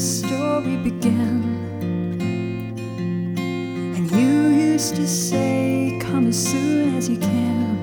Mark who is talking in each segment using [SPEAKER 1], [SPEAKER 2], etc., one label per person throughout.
[SPEAKER 1] story began. And you used to say, come as soon as you can.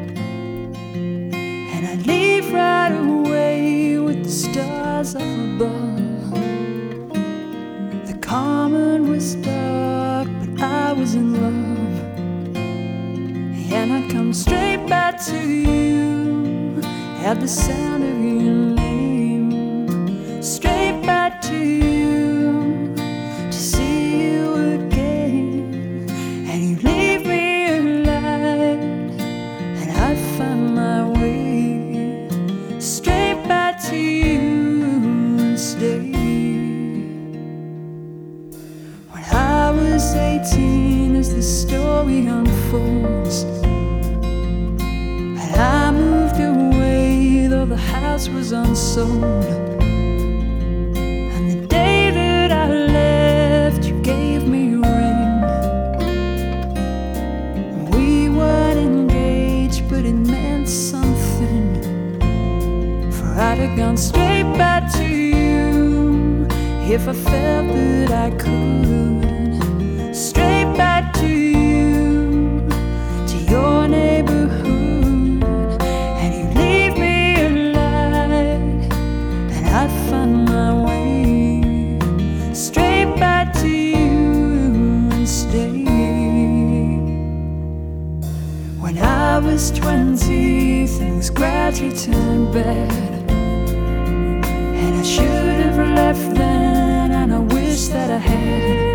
[SPEAKER 1] And I'd leave right away with the stars up above. The common was dark, but I was in love. And I'd come straight back to you at the sound of your name. Straight back to you to see you again. And you leave me alive, and I'd find my way straight back to you and stay. When I was 18, as the story unfolds, and I moved away, though the house was unsold. And the day that I left, you gave me a ring. We weren't engaged, but it meant something, for I'd have gone straight back to you if I felt that I could. Straight back to you, to your neighborhood. And you leave me alive, and I'd find my way straight back to you and stay. When I was 20, things gradually turned bad, and I should have left then, and I wish that I had.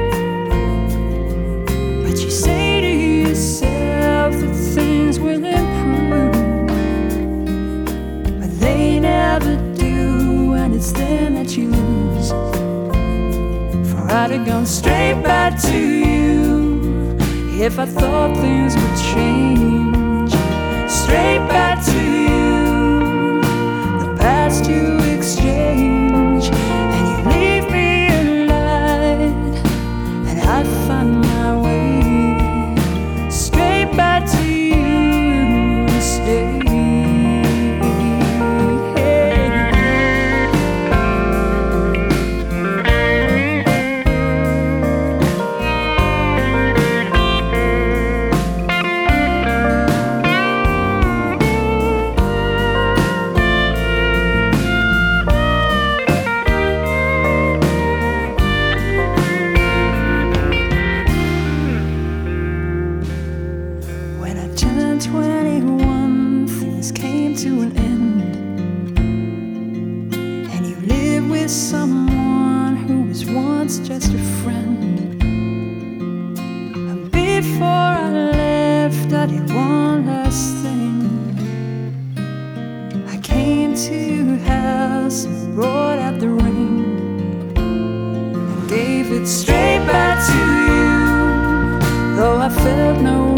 [SPEAKER 1] But you say to yourself that things will improve, but they never do, and it's then that you lose. For I'd have gone straight back to you if I thought things would change. Straight back to you, the past you exchange. And you leave me alive, and I'd find my way straight back to you and stay. When I turned 21, things came to an end, and you lived with someone who was once just a friend. And before I left, I did one last thing. I came to your house and brought out the ring, and gave it straight back to you, though I felt no